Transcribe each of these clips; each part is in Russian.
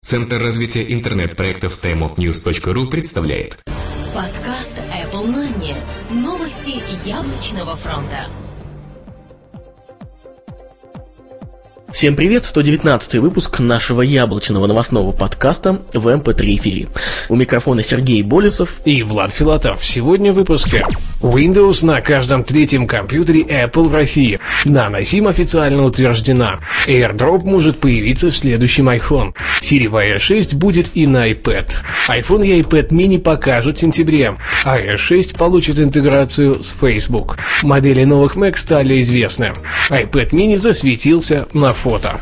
Центр развития интернет-проектов timeofnews.ru представляет подкаст Apple Money. Новости яблочного фронта. Всем привет, 119-й выпуск нашего яблочного новостного подкаста в MP3 эфире. У микрофона Сергей Болесов и Влад Филатов. Сегодня в выпуске: Windows на каждом третьем компьютере Apple в России. Nano SIM официально утверждена. AirDrop может появиться в следующем iPhone. Siri в iOS 6 будет и на iPad. iPhone и iPad mini покажут в сентябре. iOS 6 получит интеграцию с Facebook. Модели новых Mac стали известны. iPad mini засветился на фото.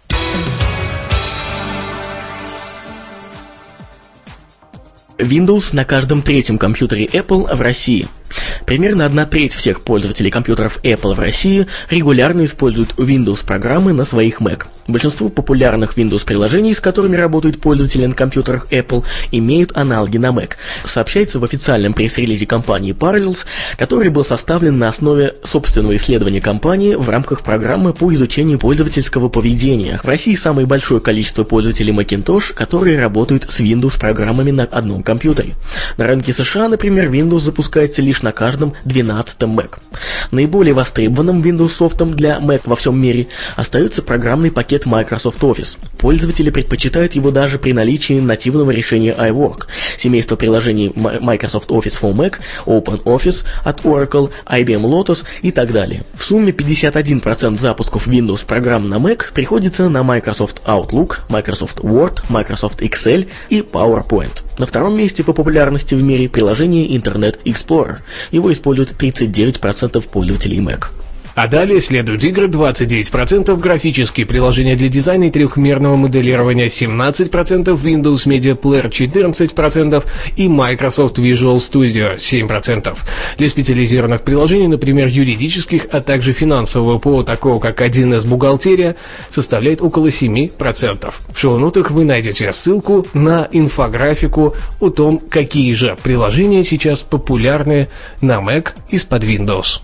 Windows на каждом третьем компьютере Apple в России. Примерно 1/3 всех пользователей компьютеров Apple в России регулярно используют Windows-программы на своих Mac. Большинство популярных Windows-приложений, с которыми работают пользователи на компьютерах Apple, имеют аналоги на Mac. Сообщается в официальном пресс-релизе компании Parallels, который был составлен на основе собственного исследования компании в рамках программы по изучению пользовательского поведения. В России самое большое количество пользователей Macintosh, которые работают с Windows-программами на одном компьютере. На рынке США, например, Windows запускается лишь на каждом 12-м Mac. Наиболее востребованным Windows софтом для Mac во всем мире остается программный пакет Microsoft Office. Пользователи предпочитают его даже при наличии нативного решения iWork, семейство приложений Microsoft Office for Mac, OpenOffice от Oracle, IBM Lotus и так далее. В сумме 51% запусков Windows программ на Mac приходится на Microsoft Outlook, Microsoft Word, Microsoft Excel и PowerPoint. На втором месте по популярности в мире приложение Internet Explorer. Его используют 39% пользователей Mac. А далее следуют игры 29%, графические приложения для дизайна и трехмерного моделирования 17%, Windows Media Player 14% и Microsoft Visual Studio 7%. Для специализированных приложений, например, юридических, а также финансового ПО, такого как 1С бухгалтерия, составляет около 7%. В шоу-нотах вы найдете ссылку на инфографику о том, какие же приложения сейчас популярны на Mac из-под Windows.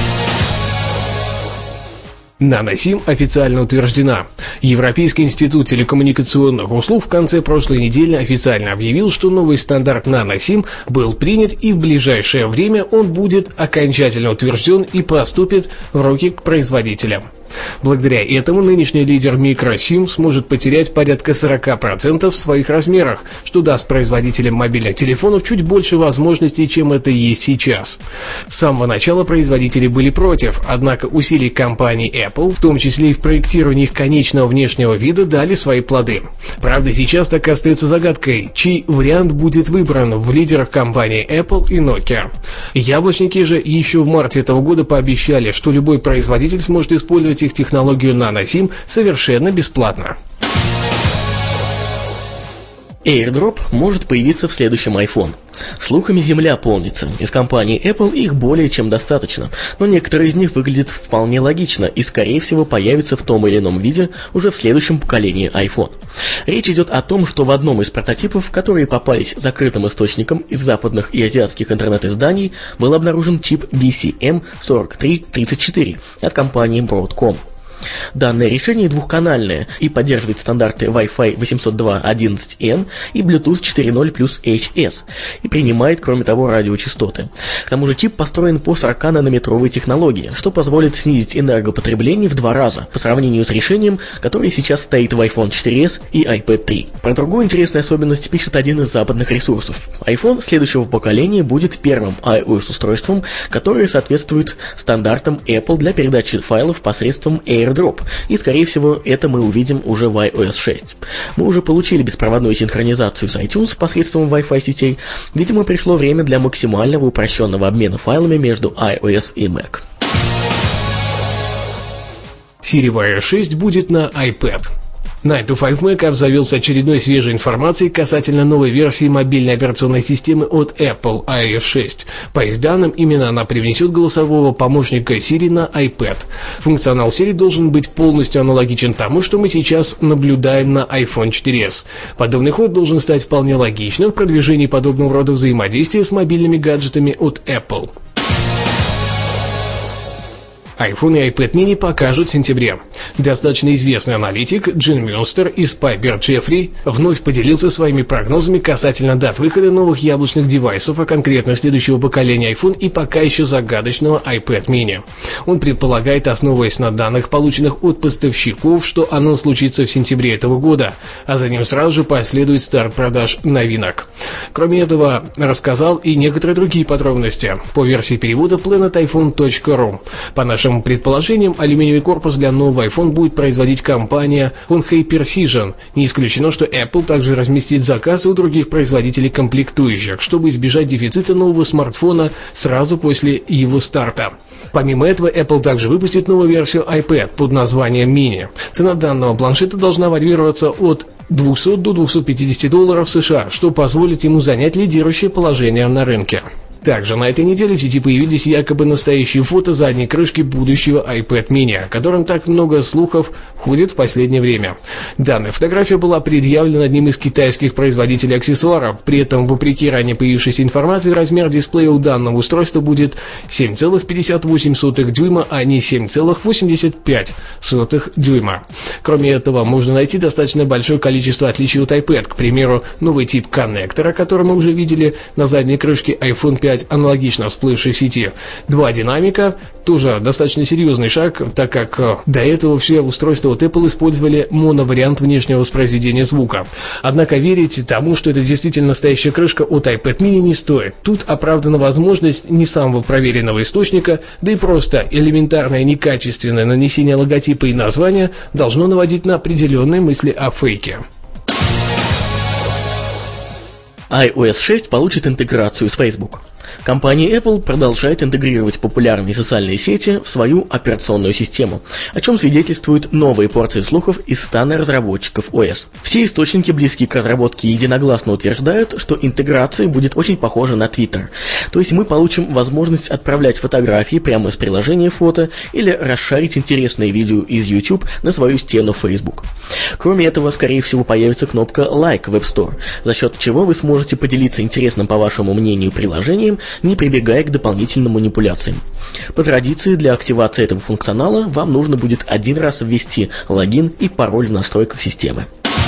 Nano SIM официально утверждена. Европейский институт телекоммуникационных услуг в конце прошлой недели официально объявил, что новый стандарт Nano SIM был принят, и в ближайшее время он будет окончательно утвержден и поступит в руки к производителям. Благодаря этому нынешний лидер microSIM сможет потерять порядка 40% в своих размерах, что даст производителям мобильных телефонов чуть больше возможностей, чем это есть сейчас. С самого начала производители были против, однако усилия компании Apple, в том числе и в проектировании их конечного внешнего вида, дали свои плоды. Правда, сейчас так и остается загадкой, чей вариант будет выбран в лидерах компании Apple и Nokia. Яблочники же еще в марте этого года пообещали, что любой производитель сможет использовать их технологию Nano SIM совершенно бесплатно. AirDrop может появиться в следующем iPhone. Слухами земля полнится. Из компании Apple их более чем достаточно, но некоторые из них выглядят вполне логично и, скорее всего, появятся в том или ином виде уже в следующем поколении iPhone. Речь идет о том, что в одном из прототипов, которые попались закрытым источником из западных и азиатских интернет-изданий, был обнаружен чип BCM4334 от компании Broadcom. Данное решение двухканальное и поддерживает стандарты Wi-Fi 802.11n и Bluetooth 4.0 плюс HS и принимает, кроме того, радиочастоты. К тому же чип построен по 40-нанометровой технологии, что позволит снизить энергопотребление в 2 раза по сравнению с решением, которое сейчас стоит в iPhone 4s и iPad 3. Про другую интересную особенность пишет один из западных ресурсов. iPhone следующего поколения будет первым iOS-устройством, которое соответствует стандартам Apple для передачи файлов посредством AirDrop, и, скорее всего, это мы увидим уже в iOS 6. Мы уже получили беспроводную синхронизацию с iTunes посредством Wi-Fi сетей. Видимо, пришло время для максимального упрощенного обмена файлами между iOS и Mac. Siri в iOS 6 будет на iPad. 9to5Mac обзавелся очередной свежей информацией касательно новой версии мобильной операционной системы от Apple iOS 6. По их данным, именно она привнесет голосового помощника Siri на iPad. Функционал Siri должен быть полностью аналогичен тому, что мы сейчас наблюдаем на iPhone 4s. Подобный ход должен стать вполне логичным в продвижении подобного рода взаимодействия с мобильными гаджетами от Apple. iPhone и iPad mini покажут в сентябре. Достаточно известный аналитик Джин Мюнстер из Пайпер Джеффри вновь поделился своими прогнозами касательно дат выхода новых яблочных девайсов, а конкретно следующего поколения iPhone и пока еще загадочного iPad mini. Он предполагает, основываясь на данных, полученных от поставщиков, что анонс случится в сентябре этого года, а за ним сразу же последует старт продаж новинок. Кроме этого, рассказал и некоторые другие подробности по версии перевода planetiphone.ru. По нашим предположениям, алюминиевый корпус для нового iPhone будет производить компания Hon-Hai Precision. Не исключено, что Apple также разместит заказы у других производителей комплектующих, чтобы избежать дефицита нового смартфона сразу после его старта. Помимо этого, Apple также выпустит новую версию iPad под названием Mini. Цена данного планшета должна варьироваться от $200 до $250 США, что позволит ему занять лидирующее положение на рынке. Также на этой неделе в сети появились якобы настоящие фото задней крышки будущего iPad mini, о котором так много слухов ходит в последнее время. Данная фотография была предъявлена одним из китайских производителей аксессуаров. При этом, вопреки ранее появившейся информации, размер дисплея у данного устройства будет 7,58 дюйма, а не 7,85 дюйма. Кроме этого, можно найти достаточно большое количество отличий от iPad. К примеру, новый тип коннектора, который мы уже видели на задней крышке iPhone 5, аналогично всплывшей в сети. 2 динамика, тоже достаточно серьезный шаг, так как до этого все устройства от Apple использовали моновариант внешнего воспроизведения звука. Однако верить тому, что это действительно настоящая крышка от iPad mini, не стоит. Тут оправдана возможность не самого проверенного источника, да и просто элементарное некачественное нанесение логотипа и названия должно наводить на определенные мысли о фейке. iOS 6 получит интеграцию с Facebook. Компания Apple продолжает интегрировать популярные социальные сети в свою операционную систему, о чем свидетельствуют новые порции слухов из стана разработчиков ОС. Все источники, близкие к разработке, единогласно утверждают, что интеграция будет очень похожа на Twitter. То есть мы получим возможность отправлять фотографии прямо из приложения фото или расшарить интересные видео из YouTube на свою стену в Facebook. Кроме этого, скорее всего, появится кнопка «Like» в App Store, за счет чего вы сможете поделиться интересным, по вашему мнению, приложением, не прибегая к дополнительным манипуляциям. По традиции, для активации этого функционала вам нужно будет один раз ввести логин и пароль в настройках системы.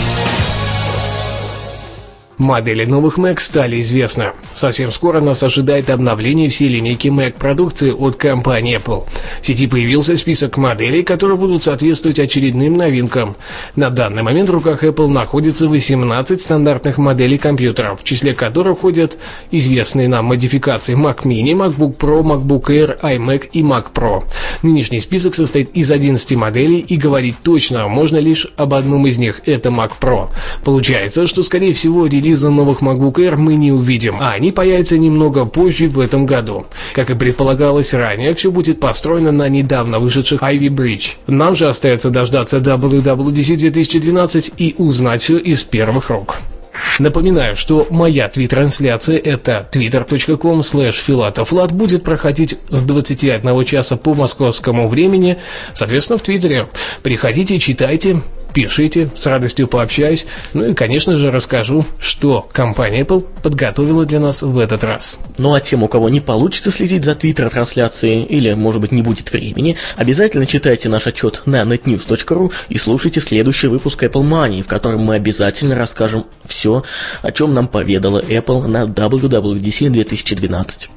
Модели новых Mac стали известны. Совсем скоро нас ожидает обновление всей линейки Mac продукции от компании Apple. В сети появился список моделей, которые будут соответствовать очередным новинкам. На данный момент в руках Apple находится 18 стандартных моделей компьютеров, в числе которых входят известные нам модификации Mac Mini, MacBook Pro, MacBook Air, iMac и Mac Pro. Нынешний список состоит из 11 моделей, и говорить точно можно лишь об одном из них – это Mac Pro. Получается, что скорее всего релиза новых MacBook Air мы не увидим, а они появятся немного позже в этом году. Как и предполагалось ранее, все будет построено на недавно вышедших Ivy Bridge. Нам же остается дождаться WWDC 2012 и узнать все из первых рук. Напоминаю, что моя твит-трансляция, это twitter.com/filatovlad, будет проходить с 21 часа по московскому времени, соответственно, в Твиттере. Приходите, читайте, пишите, с радостью пообщаюсь, ну и, конечно же, расскажу, что компания Apple подготовила для нас в этот раз. Ну а тем, у кого не получится следить за Твиттер-трансляцией или, может быть, не будет времени, обязательно читайте наш отчет на netnews.ru и слушайте следующий выпуск Apple Money, в котором мы обязательно расскажем все, о чем нам поведала Apple на WWDC 2012.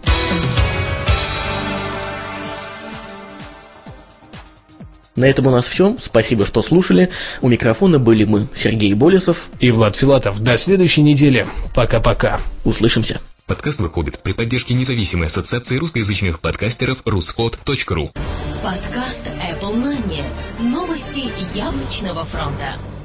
На этом у нас все. Спасибо, что слушали. У микрофона были мы, Сергей Болесов и Влад Филатов. До следующей недели. Пока-пока. Услышимся. Подкаст выходит при поддержке независимой ассоциации русскоязычных подкастеров ruspod.ru. Подкаст Apple Money. Новости яблочного фронта.